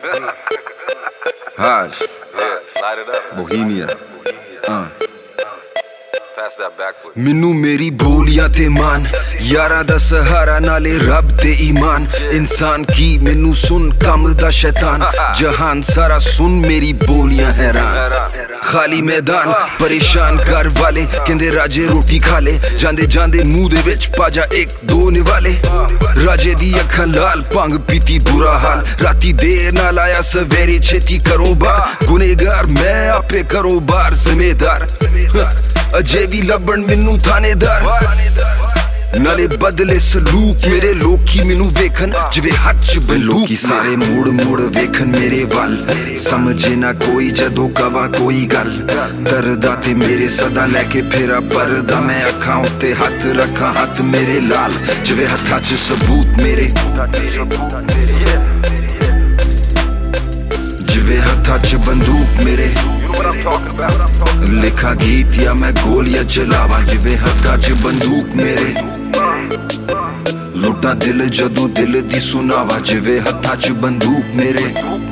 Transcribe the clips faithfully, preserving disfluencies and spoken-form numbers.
Hajj, Yeah, light it up. Bohemia. Uh. Pass that backward. ਮੈਨੂੰ ਮੇਰੀ ਬੋਲੀਆਂ ਤੇ ਮਾਨ, ਯਾਰਾਂ ਦਾ ਸਹਾਰਾ ਨਾਲੇ ਰੱਬ ਤੇ ਈਮਾਨ। ਇਨਸਾਨ ਕੀ ਮੈਨੂੰ ਸੁਣ ਕੰਮ ਦਾ ਸ਼ੈਤਾਨ, ਜਹਾਨ ਸਾਰਾ ਸੁਣ ਮੇਰੀ ਬੋਲੀਆਂ ਹੈਰਾਨ। ਖਾਲੀ ਮੈਦਾਨ ਪਰੇਸ਼ਾਨ ਕਰ ਵਾਲੇ ਕਹਿੰਦੇ ਰਾਜੇ ਰੋਟੀ ਖਾ ਲੈ, ਜਾਂਦੇ ਜਾਂਦੇ ਮੂੰਹ ਦੇ ਵਿੱਚ ਪਾ ਜਾ ਇੱਕ ਦੋ ਨਿਵਾਲੇ। ਰਾਜੇ ਦੀ ਅੱਖਾਂ ਲਾਲ ਭੰਗ ਪੀਤੀ ਬੁਰਾ ਹਾਲ, ਰਾਤੀ ਦੇਰ ਨਾਲ ਆਇਆ ਸਵੇਰੇ ਛੇਤੀ ਕਰੋ ਬਾਹਰ। ਗੁਨੇਗਾਰ ਮੈਂ ਆਪੇ ਕਰੋ ਬਾਹਰ ਜ਼ਿੰਮੇਦਾਰ, ਅਜੇ ਵੀ ਲੱਭਣ ਮੈਨੂੰ ਥਾਣੇਦਾਰ। ਨਾਲੇ ਬਦਲੇ ਸਲੂਕ ਮੇਰੇ ਲੋਕੀ ਮੈਨੂੰ ਵੇਖਣ ਜਿਵੇਂ ਹੱਥ 'ਚ ਬੰਦੂਕ। ਲੋਕੀ ਸਾਰੇ ਮੁੜ ਮੁੜ ਵੇਖਣ ਮੇਰੇ ਵੱਲ, ਸਮਝੇ ਨਾ ਕੋਈ ਜਦੋਂ ਕਵਾਂ ਕੋਈ ਗੱਲ। ਕਰਦਾ ਤੇ ਮੇਰੇ ਸਦਾ ਲੈ ਕੇ ਫੇਰਾ ਪਰਦਾ, ਮੈਂ ਅੱਖਾਂ ਉੱਤੇ ਹੱਥ ਰੱਖਾਂ ਹੱਥ ਮੇਰੇ ਲਾਲ ਜਿਵੇਂ ਹੱਥਾਂ 'ਚ ਸਬੂਤ ਮੇਰੇ, ਜਿਵੇਂ ਹੱਥਾਂ 'ਚ ਬੰਦੂਕ ਮੇਰੇ। ਲਿਖਾ ਗੀਤ ਜਾਂ ਮੈਂ ਗੋਲੀਆਂ ਚਲਾਵਾਂ ਜਿਵੇਂ ਹੱਥਾਂ 'ਚ ਬੰਦੂਕ ਮੇਰੇ। ਲੁੱਟਾਂ ਦਿਲ ਜਦੋਂ ਦਿਲ ਦੀ ਸੁਣਾਵਾ ਜਿਵੇਂ ਹੱਥਾਂ 'ਚ ਬੰਦੂਕ ਮੇਰੇ।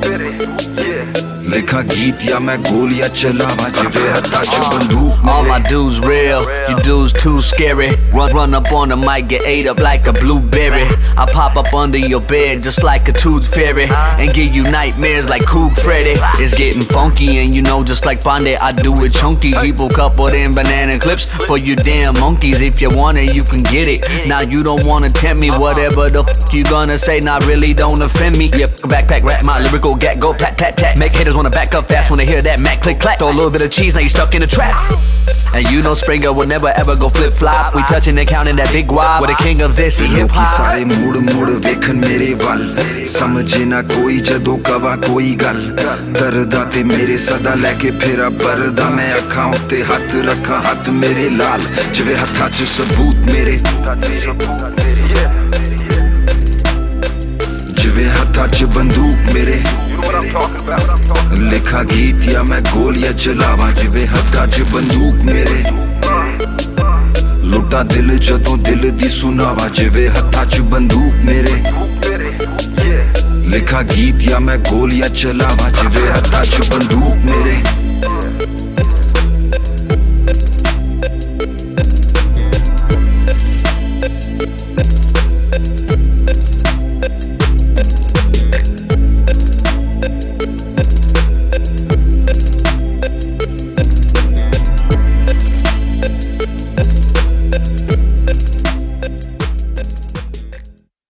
ਲਿਖਾ ਗੀਤ ਜਾਂ ਮੈਂ ਗੋਲੀਆਂ ਚਲਾਵਾਂ ਜਿਵੇਂ ਹੱਥਾਂ 'ਚ ਬੰਦੂਕ ਮੇਰੇ। All my dudes real, you dudes too scary. Run run up on the mic, get ate up like a blueberry. I pop up under your bed just like a tooth fairy and give you nightmares like Cool Freddy. It's getting funky and you know just like Ponde, I do it chunky. People couple them banana clips for you damn monkeys. If you want it, you can get it. Now you don't wanna tempt me, whatever the f you gonna say, not really don't offend me. Yeah, backpack rap, my lyrical gat go pat tat tat. Make haters wanna back up fast when they hear that Mac click clack. Throw a little bit of cheese, now you stuck in a trap. And you know Springer will never ever go flip flop. We touching and counting that big wad. We're the king of this and hip hop. ਸਾਰੇ ਮੁੜ ਮੁੜ ਵੇਖਣ ਮੇਰੇ ਵੱਲ, ਸਮਝੇ ਨਾ ਕੋਈ ਜਦੋਂ ਕਵਾਂ ਕੋਈ ਗੱਲ। ਕਰਦਾ ਤੇ ਮੇਰੇ ਸਦਾ ਲੈ ਕੇ ਫੇਰਾ ਪਰਦਾ, ਮੈਂ ਅੱਖਾਂ ਉੱਤੇ ਹੱਥ ਰੱਖਾਂ ਹੱਥ ਮੇਰੇ ਲਾਲ ਜਿਵੇਂ ਹੱਥਾਂ 'ਚ ਸਬੂਤ ਮੇਰੇ, ਜਿਵੇਂ ਹੱਥਾਂ 'ਚ ਬੰਦੂਕ ਮੇਰੇ। ਲਿਖਾ ਗੀਤ ਜਾਂ ਮੈਂ ਗੋਲੀਆਂ ਚਲਾਵਾਂ ਜਿਵੇਂ ਹੱਥਾਂ 'ਚ ਬੰਦੂਕ ਮੇਰੇ। ਲੁੱਟਾਂ ਦਿਲ ਜਦੋਂ ਦਿਲ ਦੀ ਸੁਣਾਵਾ ਜਿਵੇਂ ਹੱਥਾਂ 'ਚ ਬੰਦੂਕ ਮੇਰੇ। ਲਿਖਾ ਗੀਤ ਜਾਂ ਮੈਂ ਗੋਲੀਆਂ ਚਲਾਵਾਂ ਜਿਵੇਂ ਹੱਥਾਂ 'ਚ ਬੰਦੂਕ ਮੇਰੇ।